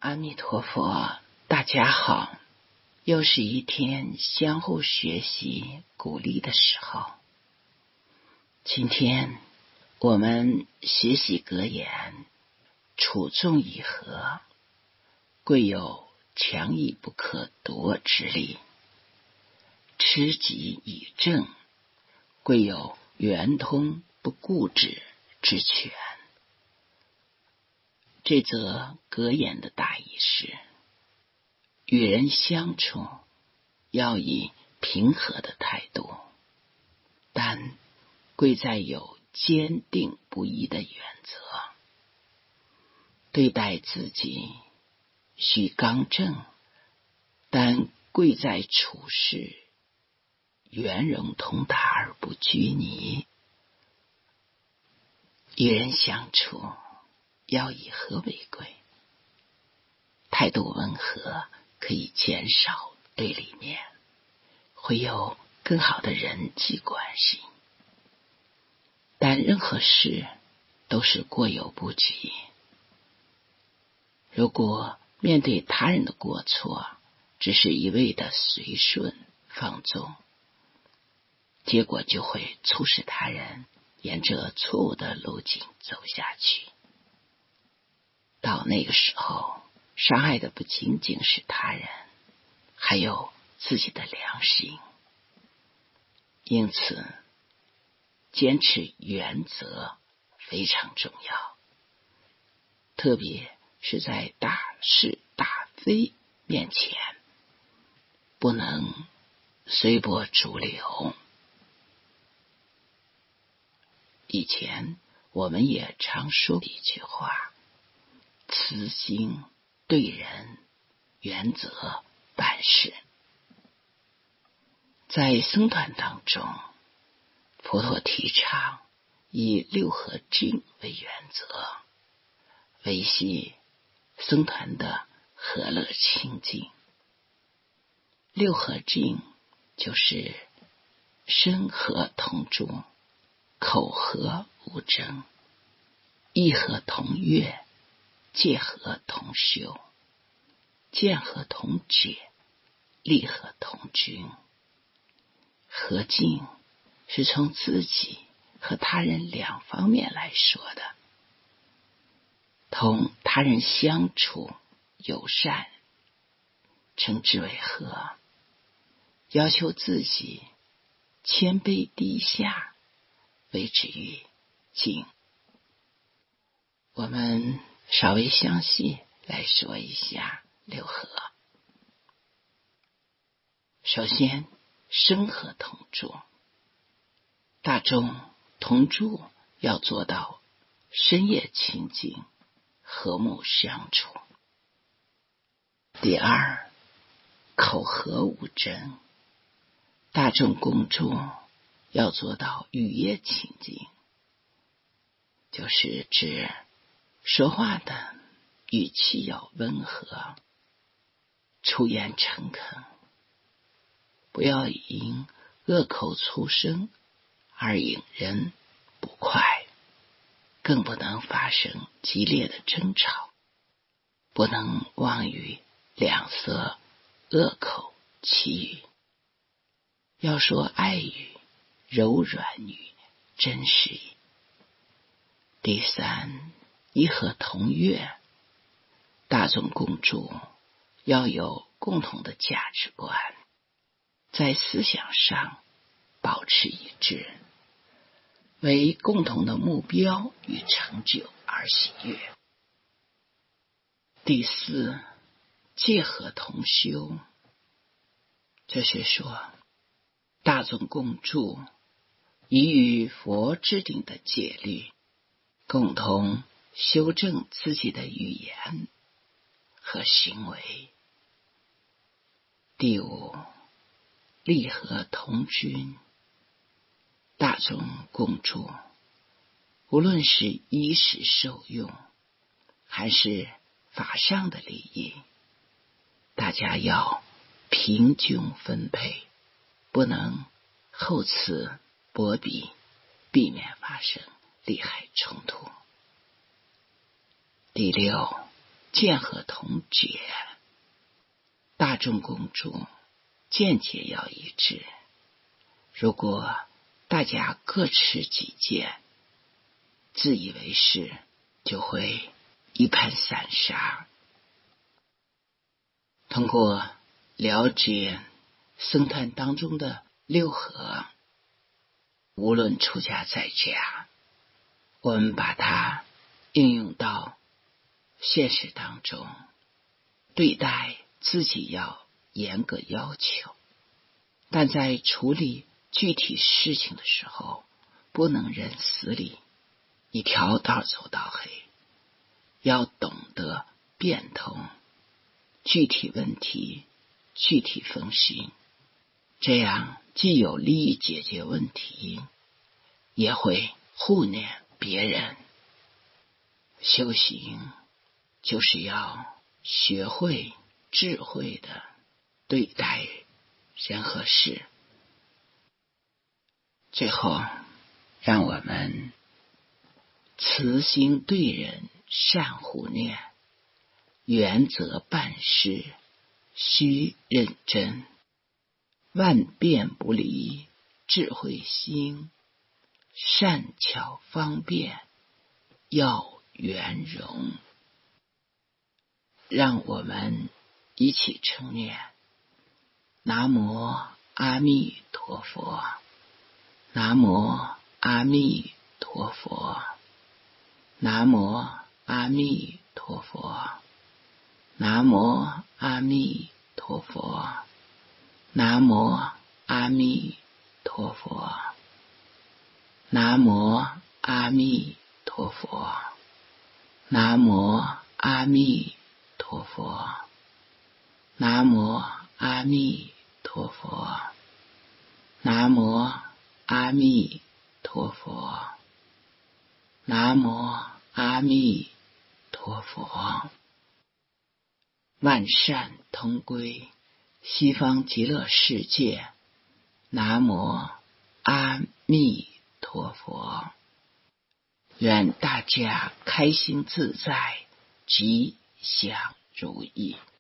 阿弥陀佛，大家好，又是一天相互学习鼓励的时候。今天我们学习格言：处众以和，贵有强以不可夺之力；持己以正，贵有圆通不固执之权。这则格言的大意是：与人相处要以平和的态度，但贵在有坚定不移的原则。对待自己须刚正，但贵在处事圆融通达而不拘泥。与人相处要以和为贵，态度温和可以减少对立面，会有更好的人际关系。但任何事都是过犹不及，如果面对他人的过错只是一味的随顺放纵，结果就会促使他人沿着错误的路径走下去。到那个时候，伤害的不仅仅是他人，还有自己的良心。因此，坚持原则非常重要，特别是在大是大非面前，不能随波逐流。以前我们也常说一句话：慈心对人，原则办事。在僧团当中，佛陀提倡以六合敬为原则，维系僧团的和乐清净。六合敬就是身和同住，口和无争，意和同悦，戒和同修，见和同解，利和同均。和敬是从自己和他人两方面来说的。同他人相处友善称之为和，要求自己谦卑低下谓之于敬。我们稍微详细来说一下六合。首先，身和同住，大众同住要做到深夜清净，和睦相处。第二，口和无争，大众共住要做到语业清净，就是指说话的语气要温和，出言诚恳，不要因恶口粗声而引人不快，更不能发生激烈的争吵，不能妄语两色恶口绮语，要说爱语、柔软语、真实语。第三，一和同悦，大众共住要有共同的价值观，在思想上保持一致，为共同的目标与成就而喜悦。第四，戒和同修，这是说大众共住，以与佛制定的戒律，共同修正自己的语言和行为。第五，利和同均，大众共住，无论是衣食受用，还是法上的利益，大家要平均分配，不能厚此薄彼，避免发生利害冲突。第六， 见合同解，大众公众见解要一致。如果大家各持己见，自以为是，就会一盘散沙。通过了解僧团当中的六合，无论出家在家，我们把它应用到现实当中，对待自己要严格要求，但在处理具体事情的时候，不能认死理，一条道走到黑，要懂得变通，具体问题具体分析，这样既有利于解决问题，也会护念别人。修行就是要学会智慧的对待人和事。最后，让我们慈心对人，善护念，原则办事须认真，万变不离智慧心，善巧方便要圆融。让我们一起称念：南无阿弥陀佛，南无阿弥陀佛，南无阿弥陀佛，南无阿弥陀佛，南无阿弥陀佛，南无阿弥陀佛，南无阿弥陀佛，南无阿弥陀佛，南无阿弥陀佛，南无阿弥陀佛。万善同归西方极乐世界。南无阿弥陀佛。愿大家开心自在，吉祥如意。